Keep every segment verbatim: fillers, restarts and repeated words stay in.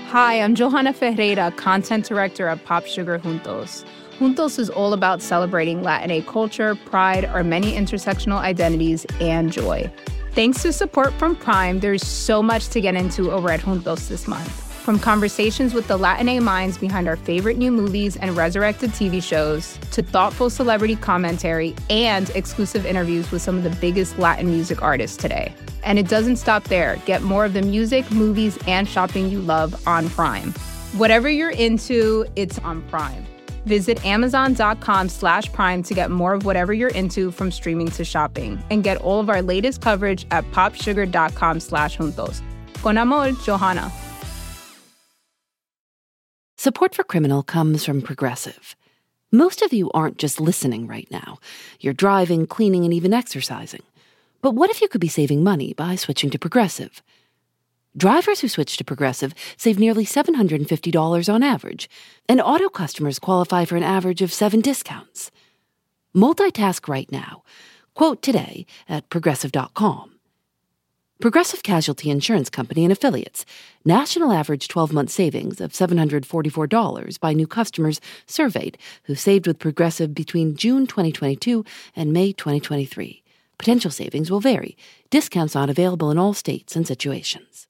Hi, I'm Johanna Ferreira, content director at Pop Sugar Juntos. Juntos is all about celebrating Latinx culture, pride, our many intersectional identities, and joy. Thanks to support from Prime, there's so much to get into over at Juntos this month. From conversations with the Latinx minds behind our favorite new movies and resurrected T V shows, to thoughtful celebrity commentary and exclusive interviews with some of the biggest Latin music artists today. And it doesn't stop there. Get more of the music, movies, and shopping you love on Prime. Whatever you're into, it's on Prime. Visit amazon.com slash prime to get more of whatever you're into, from streaming to shopping. And get all of our latest coverage at popsugar.com slash juntos. Con amor, Johanna. Support for Criminal comes from Progressive. Most of you aren't just listening right now. You're driving, cleaning, and even exercising. But what if you could be saving money by switching to Progressive? Drivers who switch to Progressive save nearly seven hundred fifty dollars on average, and auto customers qualify for an average of seven discounts. Multitask right now. Quote today at progressive dot com. Progressive Casualty Insurance Company and Affiliates. National average twelve-month savings of seven hundred forty-four dollars by new customers surveyed who saved with Progressive between June twenty twenty-two and May twenty twenty-three. Potential savings will vary. Discounts not available in all states and situations.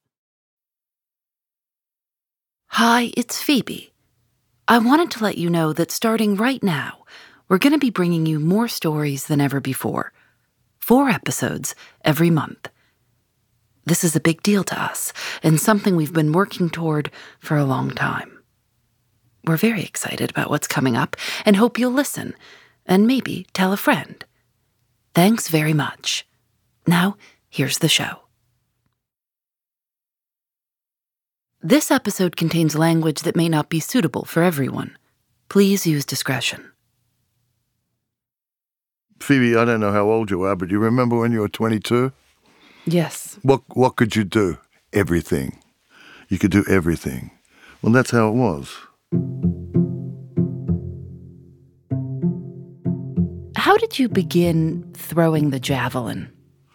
Hi, it's Phoebe. I wanted to let you know that starting right now, we're going to be bringing you more stories than ever before. Four episodes every month. This is a big deal to us, and something we've been working toward for a long time. We're very excited about what's coming up and hope you'll listen, and maybe tell a friend. Thanks very much. Now, here's the show. This episode contains language that may not be suitable for everyone. Please use discretion. Phoebe, I don't know how old you are, but you remember when you were twenty-two? Yes. What what could you do? Everything. You could do everything. Well, that's how it was. How did you begin throwing the javelin?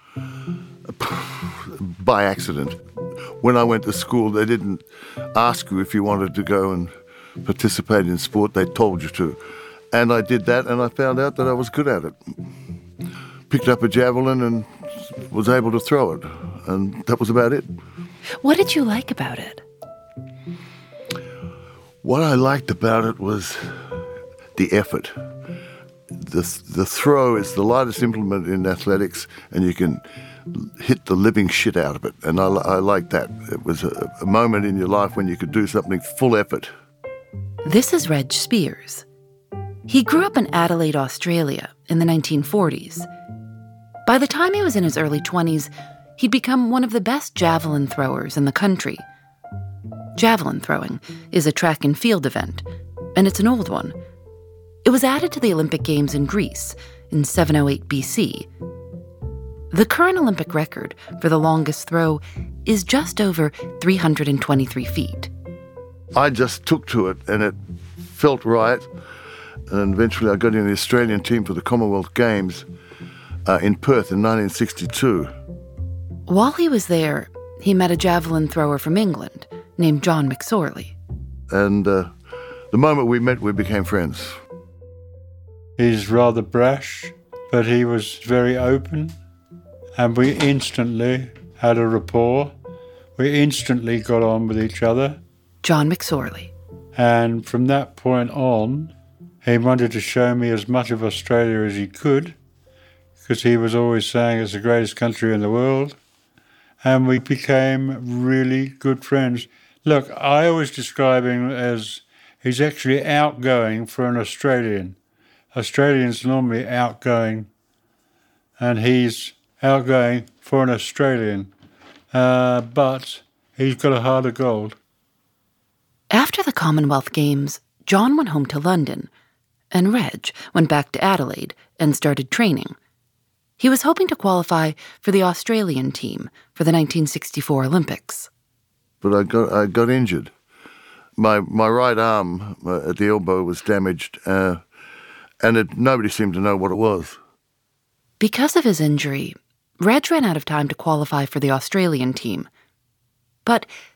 By accident. When I went to school, they didn't ask you if you wanted to go and participate in sport. They told you to. And I did that, and I found out that I was good at it. Picked up a javelin and was able to throw it. And that was about it. What did you like about it? What I liked about it was the effort. The, the throw is the lightest implement in athletics, and you can hit the living shit out of it. And I, I liked that. It was a, a moment in your life when you could do something full effort. This is Reg Spears. He grew up in Adelaide, Australia in the nineteen forties. By the time he was in his early twenties, he'd become one of the best javelin throwers in the country. Javelin throwing is a track and field event, and it's an old one. It was added to the Olympic Games in Greece in seven oh eight B C. The current Olympic record for the longest throw is just over three hundred twenty-three feet. I just took to it, and it felt right. And eventually I got in the Australian team for the Commonwealth Games uh, in Perth in nineteen sixty-two. While he was there, he met a javelin thrower from England named John McSorley. And uh, the moment we met, we became friends. He's rather brash, but he was very open, and we instantly had a rapport. We instantly got on with each other. John McSorley. And from that point on, he wanted to show me as much of Australia as he could, because he was always saying it's the greatest country in the world. And we became really good friends. Look, I always describe him as he's actually outgoing for an Australian. Australians are normally outgoing, and he's outgoing for an Australian. Uh, but he's got a heart of gold. After the Commonwealth Games, John went home to London, and Reg went back to Adelaide and started training. He was hoping to qualify for the Australian team for the nineteen sixty-four Olympics. But I got I got injured. My my right arm uh, at the elbow was damaged, uh, and it, nobody seemed to know what it was. Because of his injury, Reg ran out of time to qualify for the Australian team. But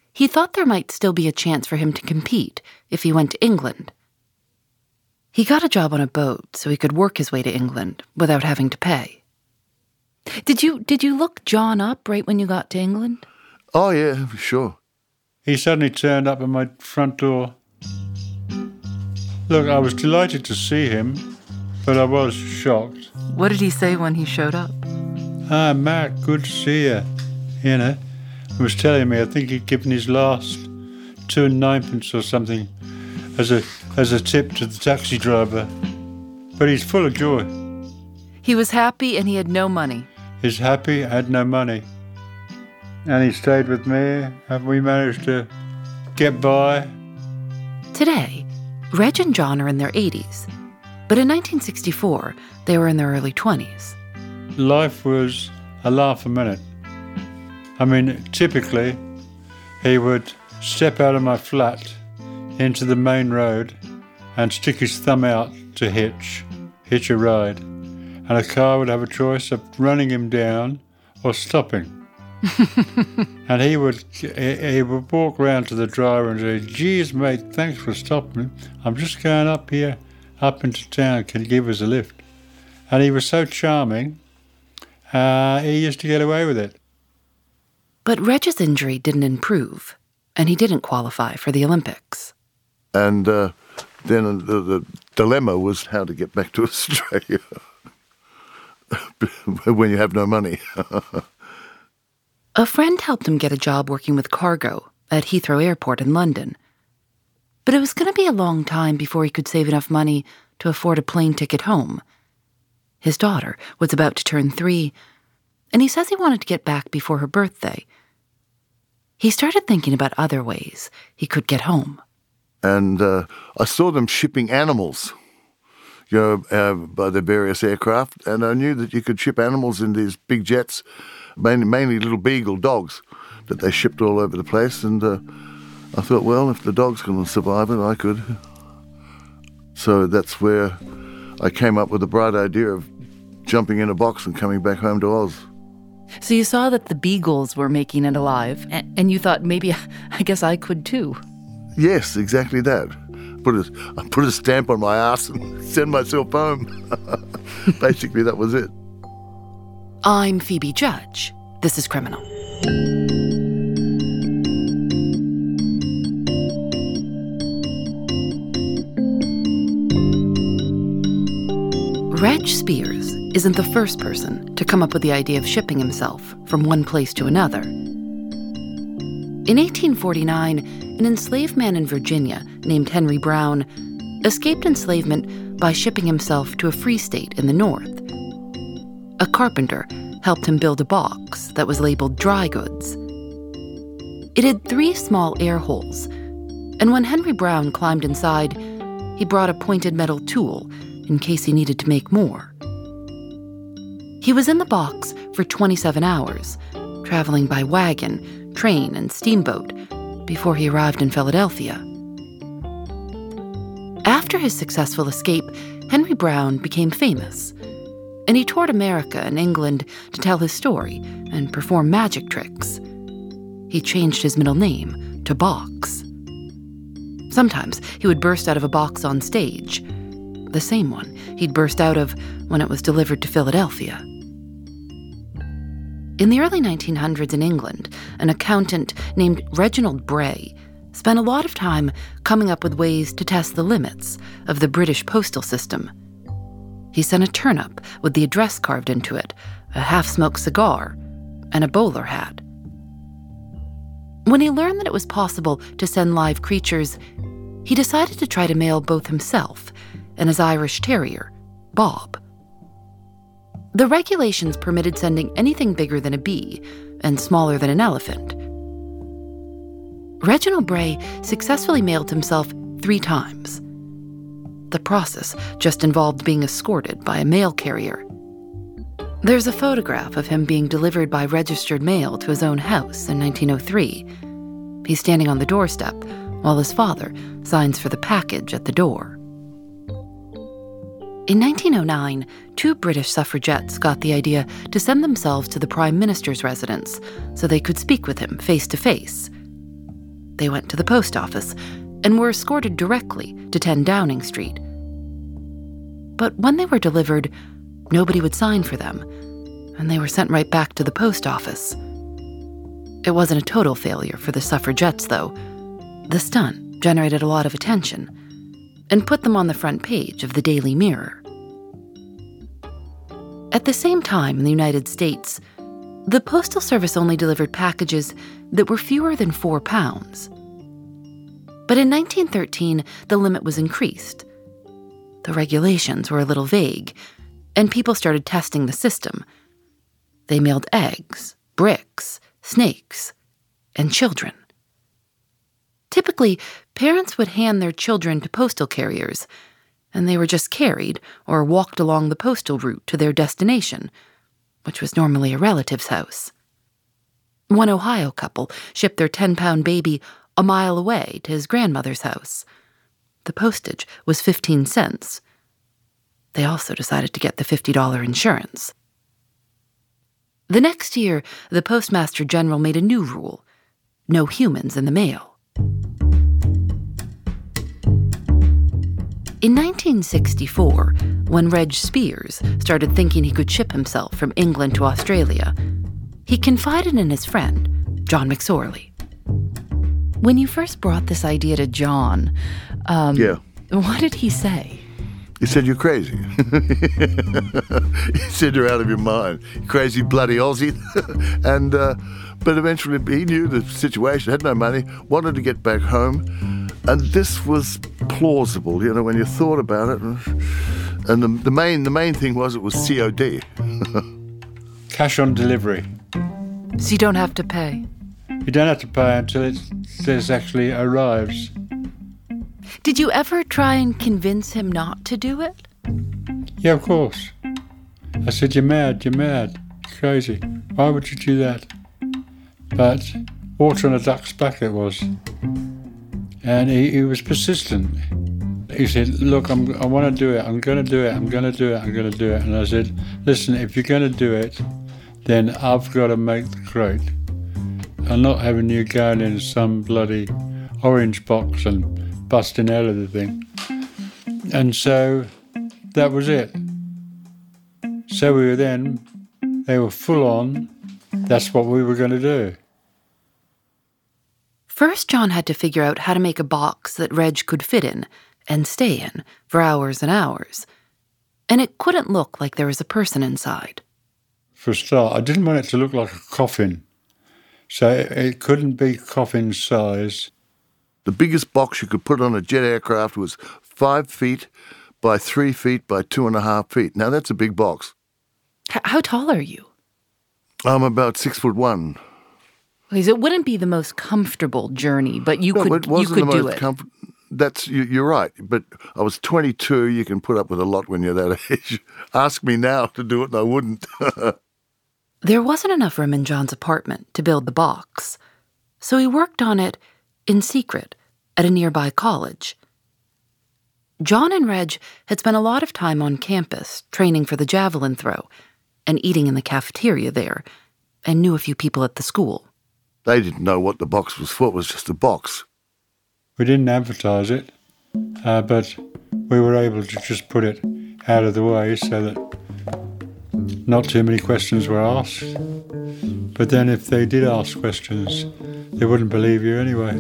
he thought there might still be a chance for him to compete if he went to England. He got a job on a boat so he could work his way to England without having to pay. Did you did you look John up right when you got to England? Oh, yeah, sure. He suddenly turned up at my front door. Look, I was delighted to see him, but I was shocked. What did he say when he showed up? Ah, Matt, good to see you. You know, he was telling me I think he'd given his last two and ninepence or something as a as a tip to the taxi driver. But he's full of joy. He was happy and he had no money. He's happy, had no money. And he stayed with me, and we managed to get by. Today, Reg and John are in their eighties, but in nineteen sixty-four, they were in their early twenties. Life was a laugh a minute. I mean, typically, he would step out of my flat into the main road and stick his thumb out to hitch, hitch a ride. And a car would have a choice of running him down or stopping. And he would he would walk round to the driver and say, "Geez, mate, thanks for stopping. I'm just going up here, up into town. Can you give us a lift?" And he was so charming, uh, he used to get away with it. But Reg's injury didn't improve, and he didn't qualify for the Olympics. And uh, then the, the dilemma was how to get back to Australia when you have no money. A friend helped him get a job working with cargo at Heathrow Airport in London. But it was going to be a long time before he could save enough money to afford a plane ticket home. His daughter was about to turn three, and he says he wanted to get back before her birthday. He started thinking about other ways he could get home. And uh, I saw them shipping animals, you know, uh, by the various aircraft, and I knew that you could ship animals in these big jets, mainly, mainly little beagle dogs that they shipped all over the place. And uh, I thought, well, if the dog's going to survive it, I could. So that's where I came up with the bright idea of jumping in a box and coming back home to Oz. So you saw that the beagles were making it alive, and you thought, maybe, I guess I could too. Yes, exactly that. Put a, I put a stamp on my ass and send myself home. Basically, that was it. I'm Phoebe Judge. This is Criminal. Reg Spears isn't the first person to come up with the idea of shipping himself from one place to another. In eighteen forty-nine, an enslaved man in Virginia named Henry Brown escaped enslavement by shipping himself to a free state in the north. A carpenter helped him build a box that was labeled dry goods. It had three small air holes, and when Henry Brown climbed inside, he brought a pointed metal tool in case he needed to make more. He was in the box for twenty-seven hours, traveling by wagon, train, and steamboat before he arrived in Philadelphia. After his successful escape, Henry Brown became famous, and he toured America and England to tell his story and perform magic tricks. He changed his middle name to Box. Sometimes he would burst out of a box on stage, the same one he'd burst out of when it was delivered to Philadelphia. In the early nineteen hundreds in England, an accountant named Reginald Bray spent a lot of time coming up with ways to test the limits of the British postal system. He sent a turnip with the address carved into it, a half-smoked cigar, and a bowler hat. When he learned that it was possible to send live creatures, he decided to try to mail both himself and his Irish terrier, Bob. The regulations permitted sending anything bigger than a bee and smaller than an elephant. Reginald Bray successfully mailed himself three times. The process just involved being escorted by a mail carrier. There's a photograph of him being delivered by registered mail to his own house in nineteen oh three. He's standing on the doorstep while his father signs for the package at the door. In nineteen oh nine, two British suffragettes got the idea to send themselves to the Prime Minister's residence so they could speak with him face to face. they went to the post office and were escorted directly to ten Downing Street. But when they were delivered, nobody would sign for them, and they were sent right back to the post office. It wasn't a total failure for the suffragettes, though. The stunt generated a lot of attention and put them on the front page of the Daily Mirror. At the same time in the United States, the Postal Service only delivered packages that were fewer than four pounds. But in nineteen thirteen, the limit was increased. The regulations were a little vague, and people started testing the system. They mailed eggs, bricks, snakes, and children. Typically, parents would hand their children to postal carriers, and they were just carried or walked along the postal route to their destination, which was normally a relative's house. One Ohio couple shipped their ten-pound baby a mile away to his grandmother's house. The postage was fifteen cents. They also decided to get the fifty dollars insurance. The next year, the Postmaster General made a new rule: no humans in the mail. In nineteen sixty-four, when Reg Spears started thinking he could ship himself from England to Australia, he confided in his friend, John McSorley. When you first brought this idea to John, um, yeah. what did he say? He said, "You're crazy." He said, "You're out of your mind. You crazy bloody Aussie." and uh, But eventually he knew the situation, had no money, wanted to get back home. And this was plausible, you know, when you thought about it. And the, the main the main thing was it was C O D. Cash on delivery. So you don't have to pay? You don't have to pay until it says actually arrives. Did you ever try and convince him not to do it? Yeah, of course. I said, "You're mad, you're mad, you're crazy. Why would you do that?" But water on a duck's back it was. And he, he was persistent. He said, "Look, I'm, I want to do it. I'm going to do it. I'm going to do it. I'm going to do it." And I said, "Listen, if you're going to do it, then I've got to make the crate. I'm not having you going in some bloody orange box and busting out of the thing." And so that was it. So we were then, they were full on. That's what we were going to do. First, John had to figure out how to make a box that Reg could fit in and stay in for hours and hours. And it couldn't look like there was a person inside. For a start, I didn't want it to look like a coffin. So it, it couldn't be coffin size. The biggest box you could put on a jet aircraft was five feet by three feet by two and a half feet. Now, that's a big box. H- how tall are you? I'm about six foot one. Because it wouldn't be the most comfortable journey, but you no, could it wasn't you could the do most it. Comfort- that's you, you're right. But I was twenty-two. You can put up with a lot when you're that age. Ask me now to do it, and I wouldn't. There wasn't enough room in John's apartment to build the box, so he worked on it in secret at a nearby college. John and Reg had spent a lot of time on campus training for the javelin throw and eating in the cafeteria there, and knew a few people at the school. They didn't know what the box was for. It was just a box. We didn't advertise it, uh, but we were able to just put it out of the way so that not too many questions were asked. But then if they did ask questions, they wouldn't believe you anyway.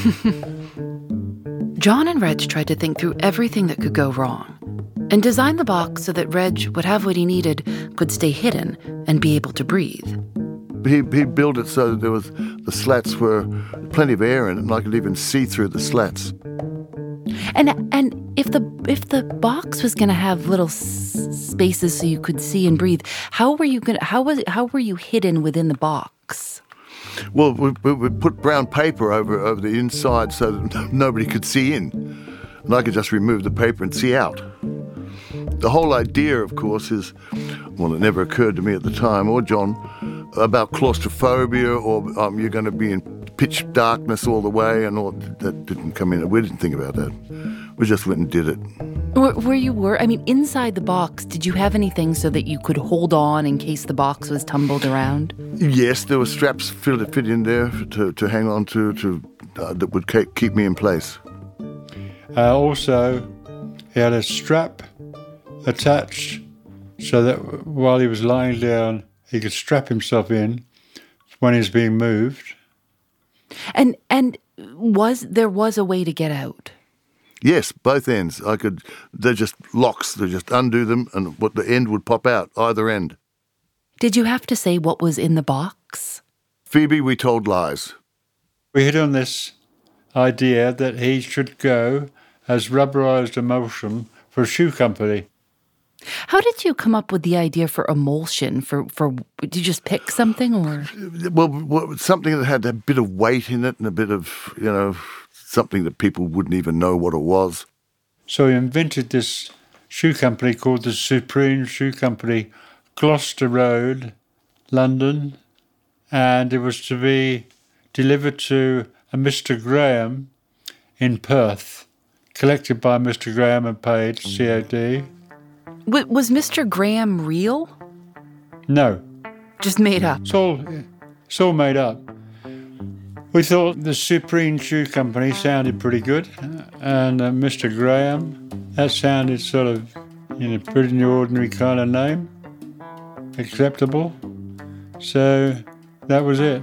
John and Reg tried to think through everything that could go wrong and design the box so that Reg would have what he needed, could stay hidden, and be able to breathe. He, he built it so that there was the slats were plenty of air in it, and I could even see through the slats. And and if the if the box was going to have little s- spaces so you could see and breathe, how were you going? How was how were you hidden within the box? Well, we, we, we put brown paper over over the inside so that nobody could see in, and I could just remove the paper and see out. The whole idea, of course, is, well, it never occurred to me at the time, or John, about claustrophobia, or um, you're going to be in pitch darkness all the way, and all that didn't come in. We didn't think about that. We just went and did it. Where, where you were, I mean, inside the box, did you have anything so that you could hold on in case the box was tumbled around? Yes, there were straps fit, fit in there to, to hang on to, to uh, that would ke- keep me in place. Uh, also, he had a strap attached so that while he was lying down, he could strap himself in when he was being moved. And and was there was a way to get out? Yes, both ends. I could. They're just locks. They just undo them, and what the end would pop out, either end. Did you have to say what was in the box? Phoebe, we told lies. We hit on this idea that he should go as rubberized emulsion for a shoe company. How did you come up with the idea for emulsion? For, for did you just pick something or? Well, well, something that had a bit of weight in it and a bit of, you know, something that people wouldn't even know what it was. So he invented this shoe company called the Supreme Shoe Company, Gloucester Road, London, and it was to be delivered to a Mister Graham in Perth, collected by Mister Graham and paid, C O D. W- was Mister Graham real? No. Just made up? It's all, it's all made up. We thought the Supreme Shoe Company sounded pretty good, and uh, Mister Graham, that sounded sort of, you know, pretty ordinary kind of name, acceptable. So that was it.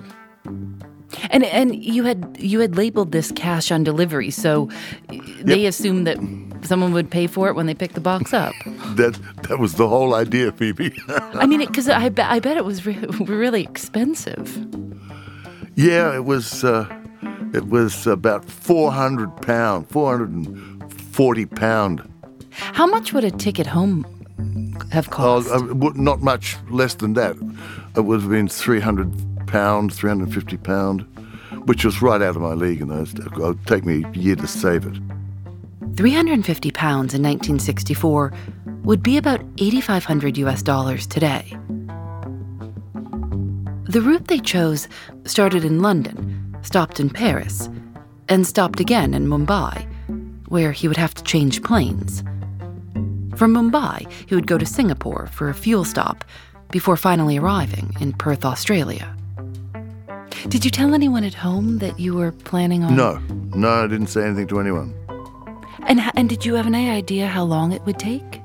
And and you had you had labeled this cash on delivery, so they Yep. assumed that someone would pay for it when they picked the box up. That that was the whole idea, Phoebe. I mean, because I, be, I bet it was re- really expensive. Yeah, it was. Uh, it was about four hundred pound, four hundred and forty pound. How much would a ticket home have Oh, cost? uh, w- not much less than that. It would have been three hundred pound, three hundred fifty pound, which was right out of my league, and it would take me a year to save it. three hundred fifty pounds in nineteen sixty-four would be about eighty-five hundred U S dollars today. The route they chose started in London, stopped in Paris, and stopped again in Mumbai, where he would have to change planes. From Mumbai, he would go to Singapore for a fuel stop before finally arriving in Perth, Australia. Did you tell anyone at home that you were planning on... No, no, I didn't say anything to anyone. And, and did you have any idea how long it would take?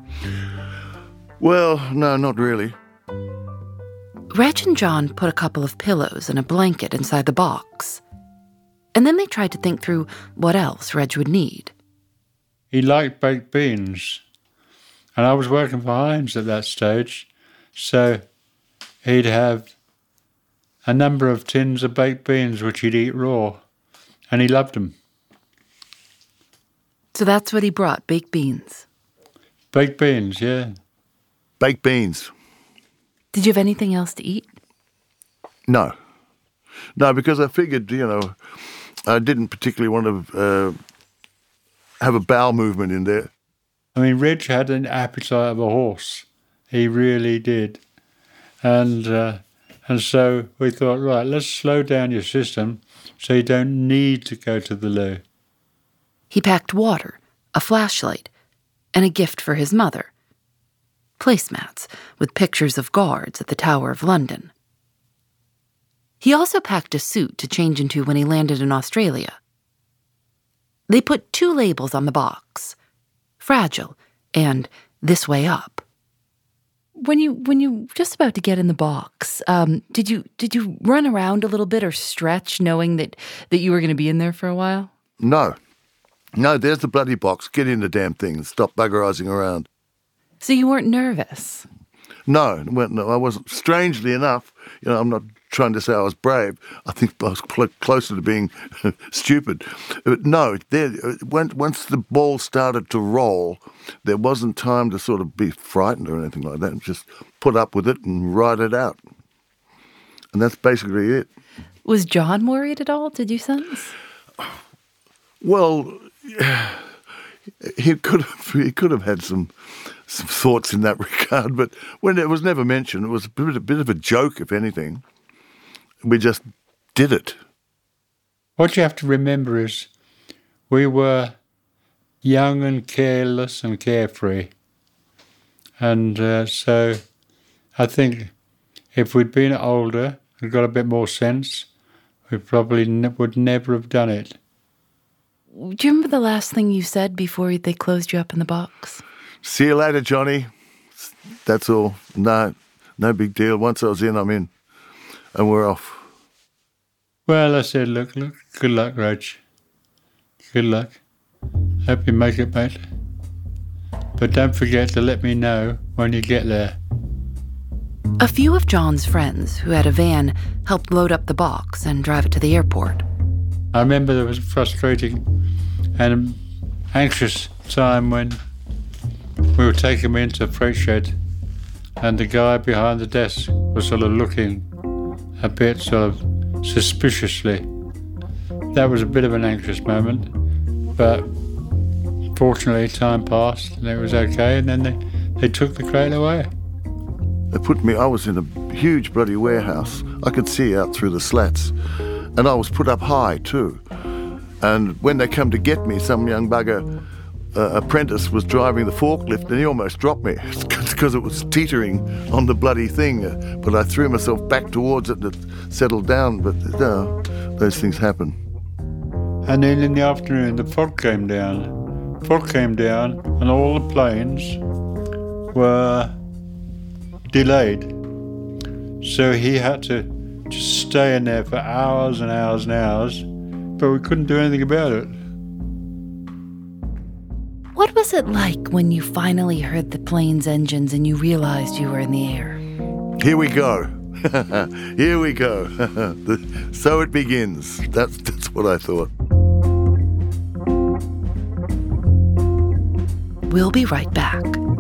Well, no, not really. Reg and John put a couple of pillows and a blanket inside the box. And then they tried to think through what else Reg would need. He liked baked beans, and I was working for Heinz at that stage, so he'd have a number of tins of baked beans which he'd eat raw, and he loved them. So that's what he brought, baked beans. Baked beans, yeah. Baked beans. Did you have anything else to eat? No. No, because I figured, you know, I didn't particularly want to uh, have a bowel movement in there. I mean, Reg had an appetite of a horse. He really did. And uh, and so we thought, right, let's slow down your system so you don't need to go to the loo. He packed water, a flashlight, and a gift for his mother. Placemats with pictures of guards at the Tower of London. He also packed a suit to change into when he landed in Australia. They put two labels on the box, Fragile and This Way Up. When you when you were just about to get in the box, um, did you did you run around a little bit or stretch, knowing that, that you were going to be in there for a while? No. No, there's the bloody box. Get in the damn thing and stop buggerizing around. So you weren't nervous? No, well, no, I wasn't. Strangely enough, you know, I'm not trying to say I was brave. I think I was cl- closer to being stupid. But no, there, when, once the ball started to roll, there wasn't time to sort of be frightened or anything like that. Just put up with it and ride it out. And that's basically it. Was John worried at all, did you sense? Well, he could have, he could have had some some thoughts in that regard, but when it was never mentioned, it was a bit, a bit of a joke, if anything. We just did it. What you have to remember is we were young and careless and carefree. And uh, so I think if we'd been older and got a bit more sense, we probably ne- would never have done it. Do you remember the last thing you said before they closed you up in the box? See you later, Johnny. That's all. No, no big deal. Once I was in, I'm in. And we're off. Well, I said, look, look, good luck, Rog. Good luck. Hope you make it, mate. But don't forget to let me know when you get there. A few of John's friends who had a van helped load up the box and drive it to the airport. I remember there was a frustrating and anxious time when we were taking me into a freight shed and the guy behind the desk was sort of looking a bit sort of suspiciously. That was a bit of an anxious moment, but fortunately time passed and it was okay, and then they, they took the crate away. They put me, I was in a huge bloody warehouse. I could see out through the slats. And I was put up high too. And when they come to get me, some young bugger uh, apprentice was driving the forklift and he almost dropped me because it was teetering on the bloody thing. Uh, but I threw myself back towards it and it settled down. But uh, those things happen. And then in the afternoon, the fog came down. Fog came down and all the planes were delayed. So he had to just stay in there for hours and hours and hours, but we couldn't do anything about it. What was it like when you finally heard the plane's engines and you realized you were in the air? Here we go. Here we go. So it begins. That's, that's what I thought. We'll be right back.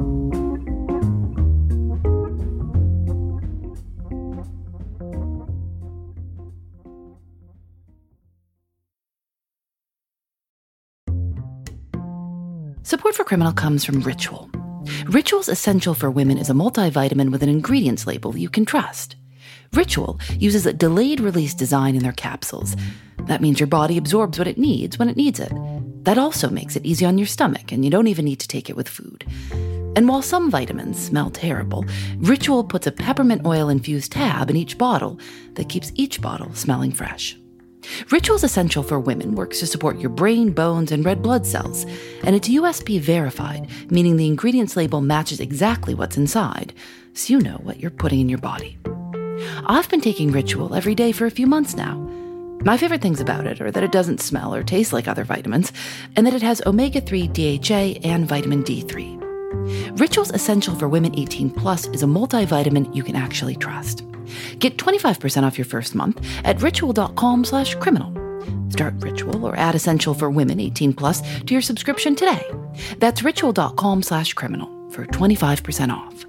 Support for Criminal comes from Ritual. Ritual's Essential for Women is a multivitamin with an ingredients label you can trust. Ritual uses a delayed-release design in their capsules. That means your body absorbs what it needs when it needs it. That also makes it easy on your stomach, and you don't even need to take it with food. And while some vitamins smell terrible, Ritual puts a peppermint oil-infused tab in each bottle that keeps each bottle smelling fresh. Ritual's Essential for Women works to support your brain, bones, and red blood cells, and it's U S P verified, meaning the ingredients label matches exactly what's inside, so you know what you're putting in your body. I've been taking Ritual every day for a few months now. My favorite things about it are that it doesn't smell or taste like other vitamins, and that it has omega three D H A and vitamin D three. Ritual's Essential for Women eighteen plus is a multivitamin you can actually trust. Get twenty-five percent off your first month at ritual.com slash criminal. Start Ritual or add Essential for Women eighteen plus to your subscription today. That's ritual.com slash criminal for twenty-five percent off.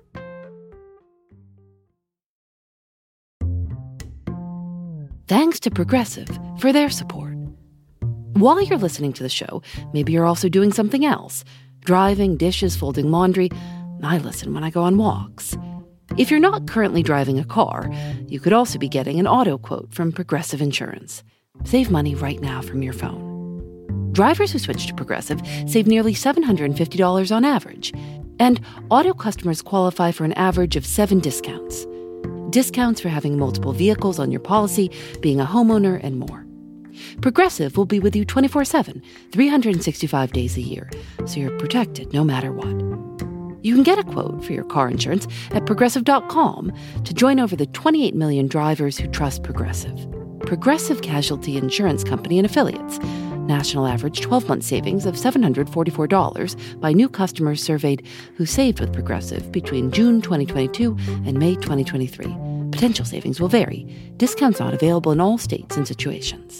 Thanks to Progressive for their support. While you're listening to the show, maybe you're also doing something else. Driving, dishes, folding laundry. I listen when I go on walks. If you're not currently driving a car, you could also be getting an auto quote from Progressive Insurance. Save money right now from your phone. Drivers who switch to Progressive save nearly seven hundred fifty dollars on average, and auto customers qualify for an average of seven discounts. Discounts for having multiple vehicles on your policy, being a homeowner, and more. Progressive will be with you twenty-four seven, three hundred sixty-five days a year, so you're protected no matter what. You can get a quote for your car insurance at progressive dot com to join over the twenty-eight million drivers who trust Progressive. Progressive Casualty Insurance Company and Affiliates. National average twelve-month savings of seven hundred forty-four dollars by new customers surveyed who saved with Progressive between June twenty twenty-two and May twenty twenty-three. Potential savings will vary. Discounts not available in all states and situations.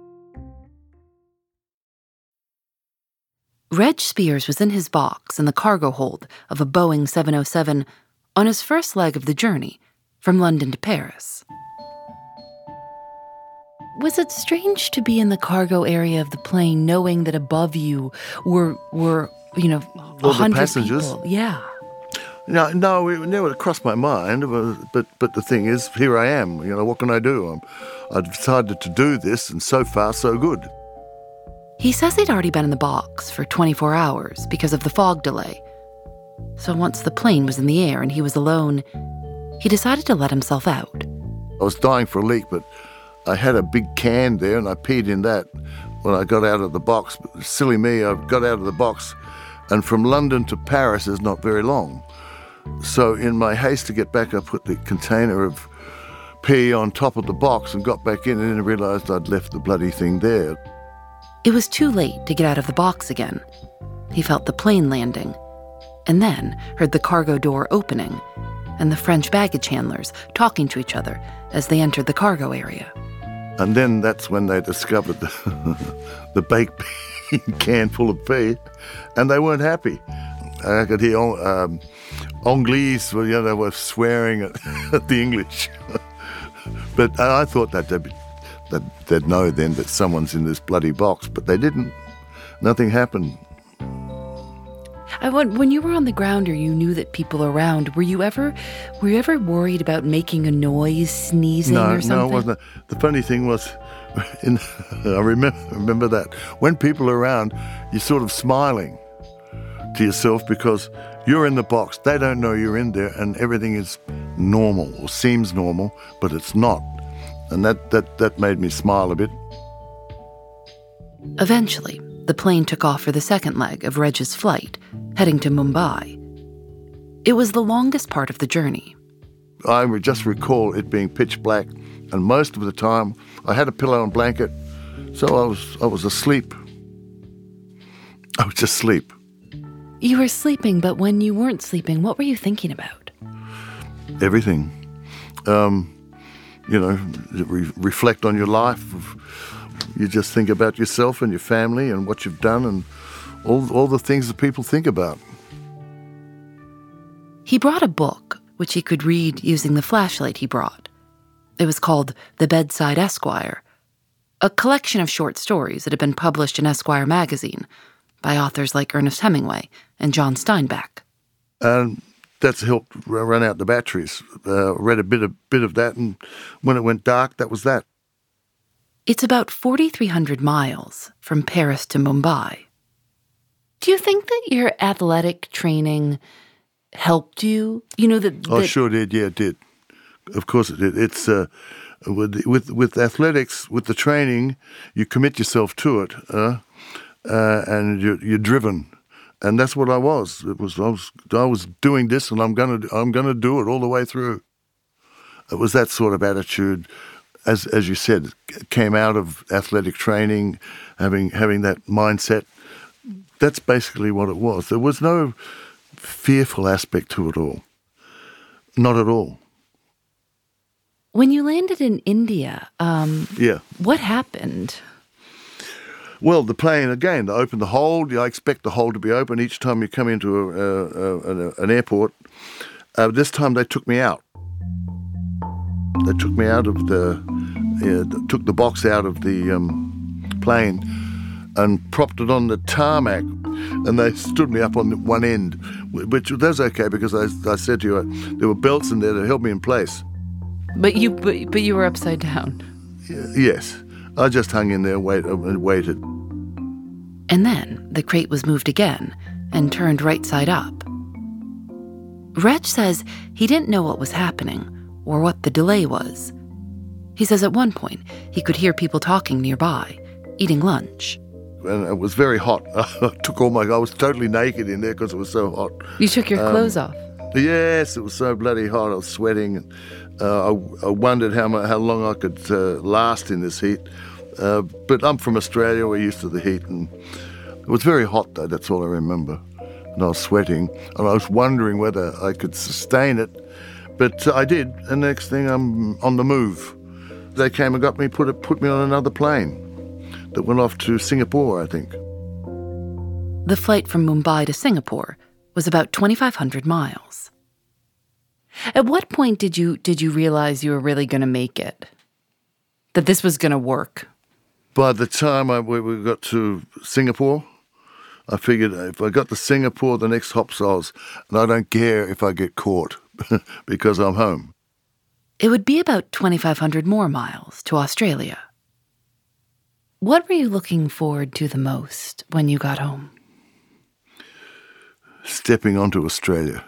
Reg Spears was in his box in the cargo hold of a Boeing seven oh seven on his first leg of the journey from London to Paris. Was it strange to be in the cargo area of the plane knowing that above you were, were you know, a hundred people? Yeah. No, no, it never crossed my mind, but but the thing is, here I am. You know, what can I do? I'm, I decided to do this, and so far, so good. He says he'd already been in the box for twenty-four hours because of the fog delay. So once the plane was in the air and he was alone, he decided to let himself out. I was dying for a leak, but I had a big can there and I peed in that when I got out of the box. Silly me, I got out of the box, and from London to Paris is not very long. So in my haste to get back, I put the container of pee on top of the box and got back in, and then realised I'd left the bloody thing there. It was too late to get out of the box again. He felt the plane landing, and then heard the cargo door opening and the French baggage handlers talking to each other as they entered the cargo area. And then that's when they discovered the, the baked can full of pee, and they weren't happy. I could hear um, Anglais, well, you know, they were swearing at, at the English. But I thought that they'd, be, that they'd know then that someone's in this bloody box, but they didn't. Nothing happened. I want, when you were on the ground or you knew that people around, were you ever were you ever worried about making a noise, sneezing no, or something? No, I wasn't. The funny thing was, in, I remember, remember that, when people are around, you're sort of smiling to yourself because you're in the box, they don't know you're in there, and everything is normal or seems normal, but it's not. And that, that, that made me smile a bit. Eventually, the plane took off for the second leg of Reg's flight, heading to Mumbai. It was the longest part of the journey. I just recall it being pitch black, and most of the time I had a pillow and blanket, so I was I was asleep. I was just asleep. You were sleeping, but when you weren't sleeping, what were you thinking about? Everything. Um, you know, re- reflect on your life. You just think about yourself and your family and what you've done and all all the things that people think about. He brought a book, which he could read using the flashlight he brought. It was called The Bedside Esquire, a collection of short stories that had been published in Esquire magazine by authors like Ernest Hemingway and John Steinbeck. And that's helped run out the batteries. Uh, read a bit of, bit of that, and when it went dark, that was that. It's about forty-three hundred miles from Paris to Mumbai. Do you think that your athletic training helped you? You know that. that Oh, sure did. Yeah, it did. Of course it did. It's uh, with with with athletics, with the training, you commit yourself to it, uh, uh, and you're, you're driven, and that's what I was. It was I was I was doing this, and I'm gonna I'm gonna do it all the way through. It was that sort of attitude. As as you said, came out of athletic training, having having that mindset. That's basically what it was. There was no fearful aspect to it all. Not at all. When you landed in India, um, yeah. what happened? Well, the plane, again, they opened the hold. I expect the hold to be open each time you come into a, a, a, an airport. Uh, this time they took me out. They took me out of the, uh, took the box out of the um, plane and propped it on the tarmac, and they stood me up on one end, which that's okay because I, I said to you, uh, there were belts in there to help me in place. But you, but, but you were upside down. Yes, I just hung in there, wait, and waited. And then the crate was moved again and turned right side up. Reg says he didn't know what was happening or what the delay was. He says at one point he could hear people talking nearby, eating lunch. And it was very hot. I took all my, I was totally naked in there because it was so hot. You took your um, clothes off? Yes, it was so bloody hot. I was sweating. Uh, I, I wondered how much, how long I could uh, last in this heat. Uh, but I'm from Australia, we're used to the heat. And it was very hot though, that's all I remember. And I was sweating, and I was wondering whether I could sustain it. But I did, and the next thing I'm on the move. They came and got me, put it, put me on another plane that went off to Singapore, I think. The flight from Mumbai to Singapore was about twenty-five hundred miles. At what point did you did you realize you were really going to make it? That this was going to work? By the time I, we, we got to Singapore, I figured if I got to Singapore, the next hop's Oz, and I don't care if I get caught because I'm home. It would be about twenty-five hundred more miles to Australia. What were you looking forward to the most when you got home? Stepping onto Australia.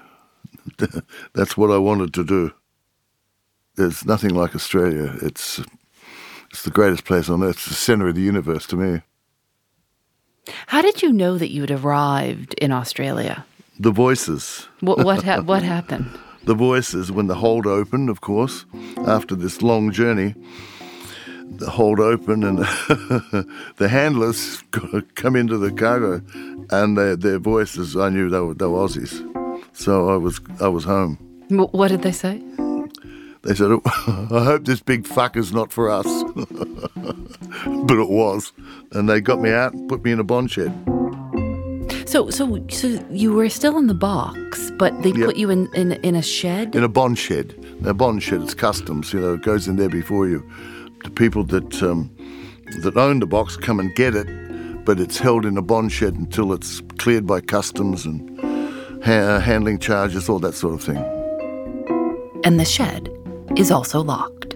That's what I wanted to do. There's nothing like Australia. It's It's the greatest place on earth. It's the center of the universe to me. How did you know that you had arrived in Australia? The voices. What what, ha- what happened? The voices, when the hold opened, of course, after this long journey, the hold opened and the handlers come into the cargo, and their, their voices, I knew they were, they were Aussies. So I was I was home. What did they say? They said, I hope this big fucker's not for us. But it was. And they got me out and put me in a bond shed. So so, so you were still in the box, but they Yep. put you in, in, in a shed? In a bond shed. A bond shed, it's customs, you know, it goes in there before you. The people that um, that own the box come and get it, but it's held in a bond shed until it's cleared by customs and ha- handling charges, all that sort of thing. And the shed is also locked.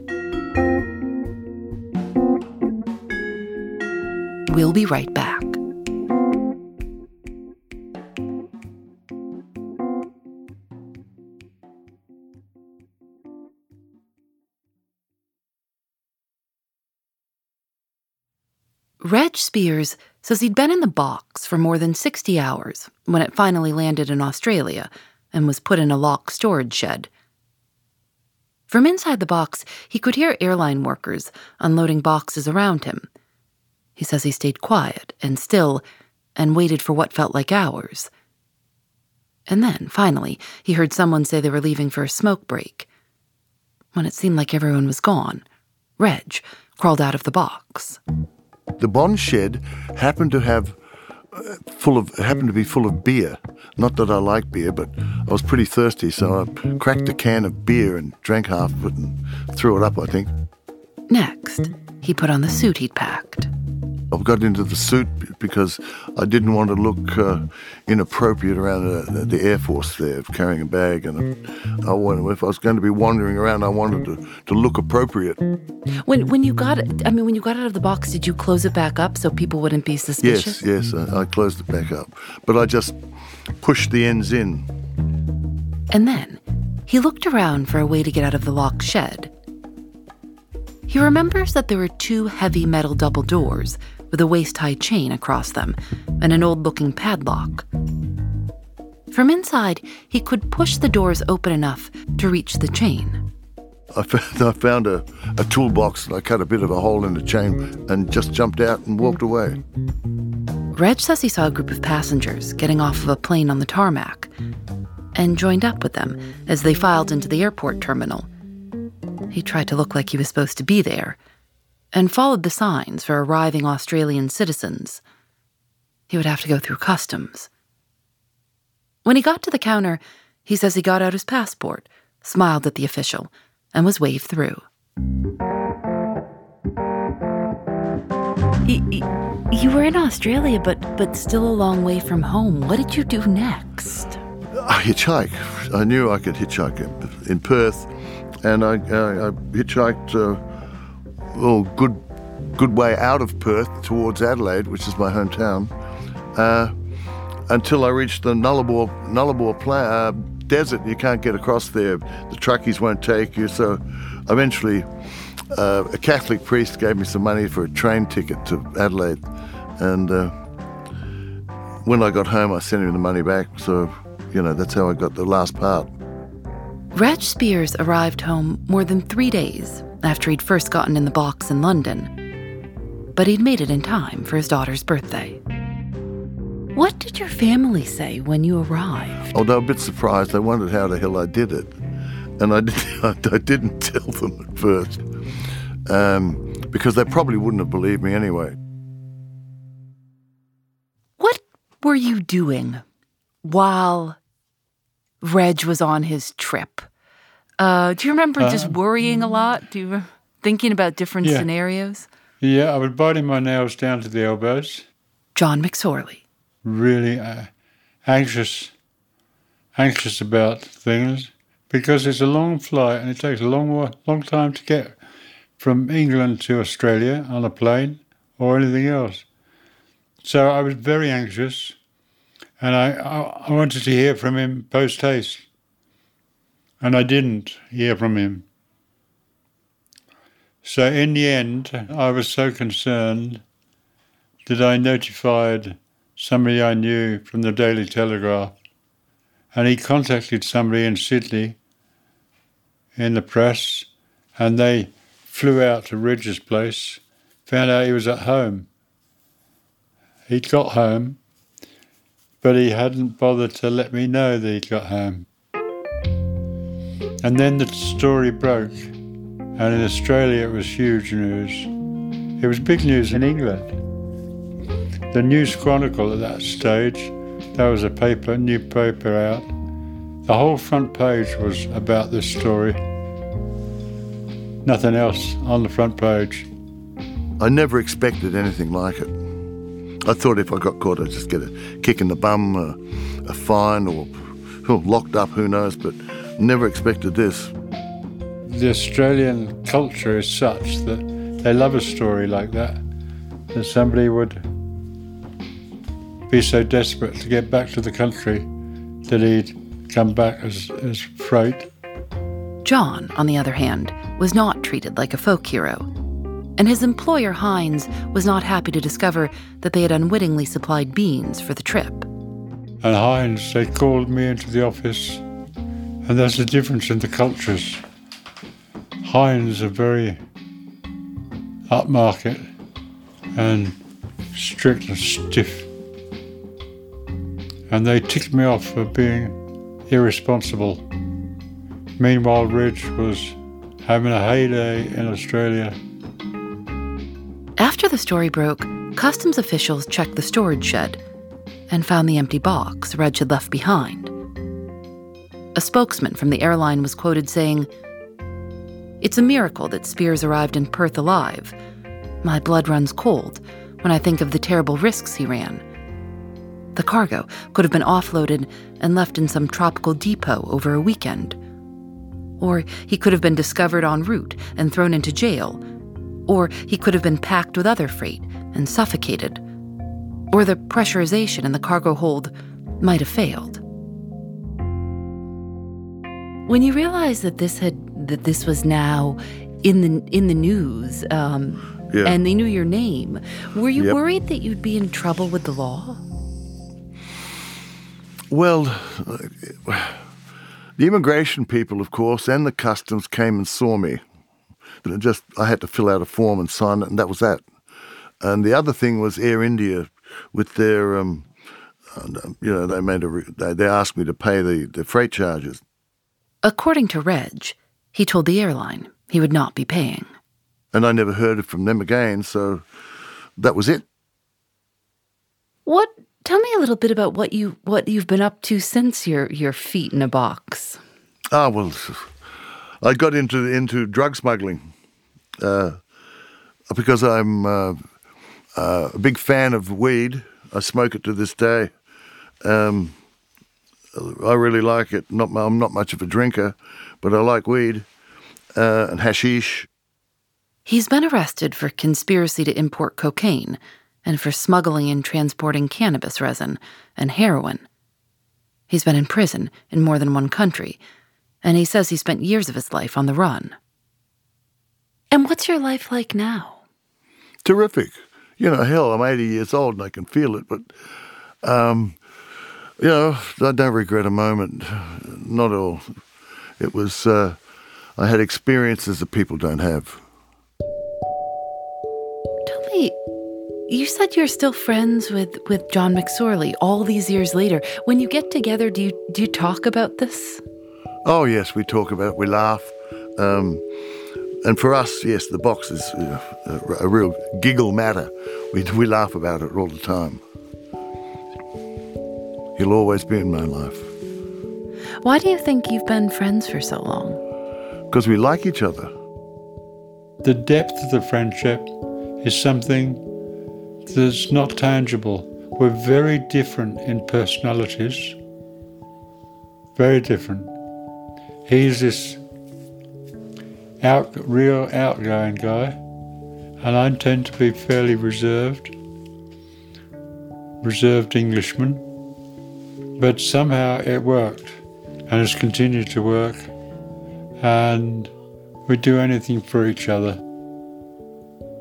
We'll be right back. Reg Spears says he'd been in the box for more than sixty hours when it finally landed in Australia and was put in a locked storage shed. From inside the box, he could hear airline workers unloading boxes around him. He says he stayed quiet and still and waited for what felt like hours. And then, finally, he heard someone say they were leaving for a smoke break. When it seemed like everyone was gone, Reg crawled out of the box. The bond shed happened to have uh, full of happened to be full of beer. Not that I like beer, but I was pretty thirsty, so I cracked a can of beer and drank half of it and threw it up, I think. Next, he put on the suit he'd packed. I got into the suit because I didn't want to look uh, inappropriate around the, the Air Force there, carrying a bag. And I wanted, if I was going to be wandering around, I wanted to, to look appropriate. When when you got I mean when you got out of the box, did you close it back up so people wouldn't be suspicious? Yes, yes, I, I closed it back up. But I just pushed the ends in. And then he looked around for a way to get out of the locked shed. He remembers that there were two heavy metal double doors with a waist-high chain across them and an old-looking padlock. From inside, he could push the doors open enough to reach the chain. I found, I found a, a toolbox and I cut a bit of a hole in the chain and just jumped out and walked away. Reg says he saw a group of passengers getting off of a plane on the tarmac and joined up with them as they filed into the airport terminal. He tried to look like he was supposed to be there and followed the signs for arriving Australian citizens. He would have to go through customs. When he got to the counter, he says he got out his passport, smiled at the official, and was waved through. You were in Australia, but but still a long way from home. What did you do next? I hitchhiked. I knew I could hitchhike in Perth, and I, uh, I hitchhiked uh, well, good good way out of Perth towards Adelaide, which is my hometown, uh, until I reached the Nullarbor, Nullarbor pla- uh, desert. You can't get across there. The truckies won't take you. So eventually uh, a Catholic priest gave me some money for a train ticket to Adelaide. And uh, when I got home, I sent him the money back. So, you know, that's how I got the last part. Reg Spears arrived home more than three days after he'd first gotten in the box in London. But he'd made it in time for his daughter's birthday. What did your family say when you arrived? Oh, they were a bit surprised. They wondered how the hell I did it. And I, did, I didn't tell them at first, um, because they probably wouldn't have believed me anyway. What were you doing while Reg was on his trip? Uh, do you remember uh, just worrying a lot? Do you thinking about different yeah. scenarios? Yeah, I was biting my nails down to the elbows. John McSorley. Really uh, anxious, anxious about things because it's a long flight and it takes a long, long time to get from England to Australia on a plane or anything else. So I was very anxious, and I, I, I wanted to hear from him post haste, and I didn't hear from him. So in the end, I was so concerned that I notified somebody I knew from the Daily Telegraph, and he contacted somebody in Sydney in the press, and they flew out to Ridge's place, found out he was at home. He'd got home, but he hadn't bothered to let me know that he'd got home. And then the story broke, and in Australia it was huge news. It was big news in England. The News Chronicle at that stage, there was a paper, new paper out. The whole front page was about this story. Nothing else on the front page. I never expected anything like it. I thought if I got caught, I'd just get a kick in the bum, a, a fine, or oh, locked up, who knows, but never expected this. The Australian culture is such that they love a story like that, that somebody would be so desperate to get back to the country that he'd come back as, as freight. John, on the other hand, was not treated like a folk hero. And his employer, Heinz, was not happy to discover that they had unwittingly supplied beans for the trip. And Heinz, they called me into the office, and there's a difference in the cultures. Heinz are very upmarket and strict and stiff. And they ticked me off for being irresponsible. Meanwhile, Ridge was having a heyday in Australia. After the story broke, customs officials checked the storage shed and found the empty box Reg had left behind. A spokesman from the airline was quoted saying, "It's a miracle that Spears arrived in Perth alive. My blood runs cold when I think of the terrible risks he ran. The cargo could have been offloaded and left in some tropical depot over a weekend. Or he could have been discovered en route and thrown into jail. Or he could have been packed with other freight and suffocated. Or the pressurization in the cargo hold might have failed." When you realized that this had that this was now in the in the news, um, yeah. and they knew your name, were you Yep. worried that you'd be in trouble with the law? Well, the immigration people, of course, and the customs came and saw me. It just I had to fill out a form and sign it, and that was that. And the other thing was Air India, with their, um, you know, they made a they, they asked me to pay the, the freight charges. According to Reg, he told the airline he would not be paying. And I never heard from them again, so that was it. What? Tell me a little bit about what you what you've been up to since your your feet in a box. Ah, well, I got into into drug smuggling uh, because I'm uh, uh, a big fan of weed. I smoke it to this day. Um, I really like it. Not I'm not much of a drinker, but I like weed uh, and hashish. He's been arrested for conspiracy to import cocaine and for smuggling and transporting cannabis resin and heroin. He's been in prison in more than one country, and he says he spent years of his life on the run. And what's your life like now? Terrific. You know, hell, I'm eighty years old and I can feel it, but, um, you know, I don't regret a moment. Not at all. It was, uh, I had experiences that people don't have. Tell me, you said you're still friends with, with John McSorley all these years later. When you get together, do you do you talk about this? Oh, yes, we talk about it, we laugh. Um, and for us, yes, the box is uh, a, a real giggle matter. We, we laugh about it all the time. He'll always be in my life. Why do you think you've been friends for so long? Because we like each other. The depth of the friendship is something that's not tangible. We're very different in personalities. Very different. He's this out, real outgoing guy, and I tend to be fairly reserved, reserved Englishman. But somehow it worked, and has continued to work, and we do anything for each other.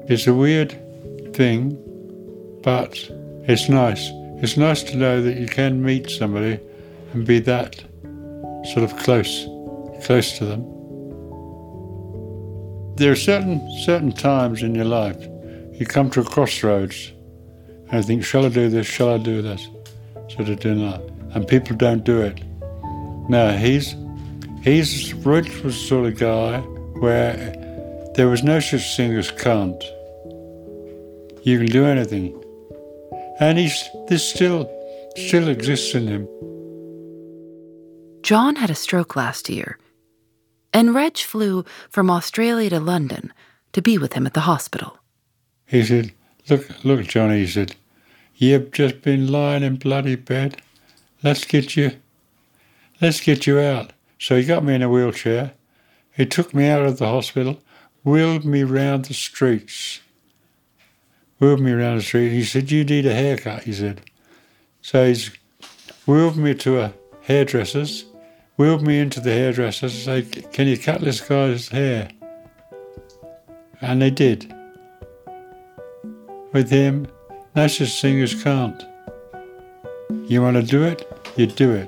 It's a weird thing, but it's nice. It's nice to know that you can meet somebody and be that sort of close, close to them. There are certain certain times in your life you come to a crossroads and you think, shall I do this, shall I do this, should I do that? And people don't do it. Now, he's, he's Rich was the sort of guy where there was no such thing as can't. You can do anything. And he's, this still, still exists in him. John had a stroke last year, and Reg flew from Australia to London to be with him at the hospital. He said, look, look, Johnny, he said, you've just been lying in bloody bed. Let's get you, let's get you out. So he got me in a wheelchair. He took me out of the hospital, wheeled me round the streets. Wheeled me around the street. He said, you need a haircut, he said. So he's wheeled me to a hairdresser's, wheeled me into the hairdresser's and said, can you cut this guy's hair? And they did. With him, no such thing as can't. You want to do it, you do it.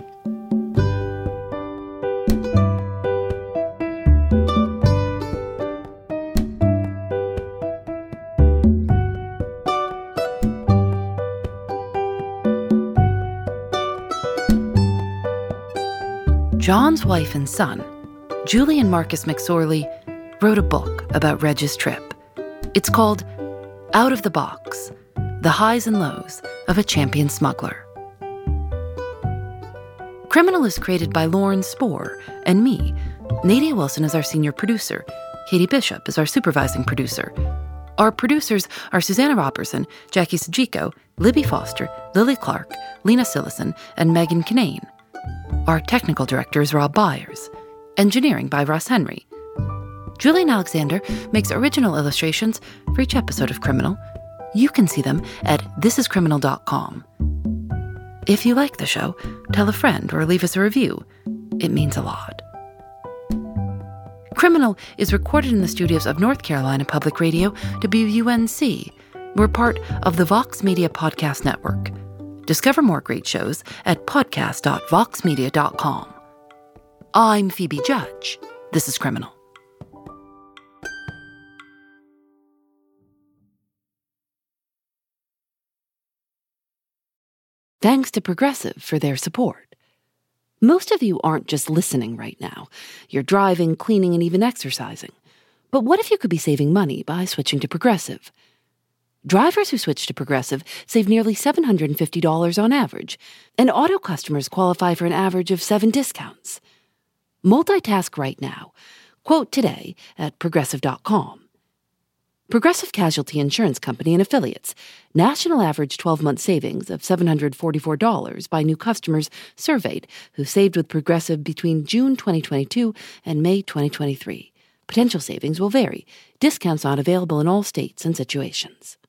John's wife and son, Julie and Marcus McSorley, wrote a book about Reg's trip. It's called Out of the Box, The Highs and Lows of a Champion Smuggler. Criminal is created by Lauren Spohr and me. Nadia Wilson is our senior producer. Katie Bishop is our supervising producer. Our producers are Susanna Robertson, Jackie Sajiko, Libby Foster, Lily Clark, Lena Sillison, and Megan Kinane. Our technical director is Rob Byers. Engineering by Russ Henry. Julian Alexander makes original illustrations for each episode of Criminal. You can see them at this is criminal dot com. If you like the show, tell a friend or leave us a review. It means a lot. Criminal is recorded in the studios of North Carolina Public Radio, W U N C. We're part of the Vox Media Podcast Network. Discover more great shows at podcast dot vox media dot com. I'm Phoebe Judge. This is Criminal. Thanks to Progressive for their support. Most of you aren't just listening right now. You're driving, cleaning, and even exercising. But what if you could be saving money by switching to Progressive? Drivers who switch to Progressive save nearly seven hundred fifty dollars on average, and auto customers qualify for an average of seven discounts. Multitask right now. Quote today at progressive dot com. Progressive Casualty Insurance Company and Affiliates. National average twelve-month savings of seven hundred forty-four dollars by new customers surveyed who saved with Progressive between June twenty twenty-two and May twenty twenty-three. Potential savings will vary. Discounts not available in all states and situations.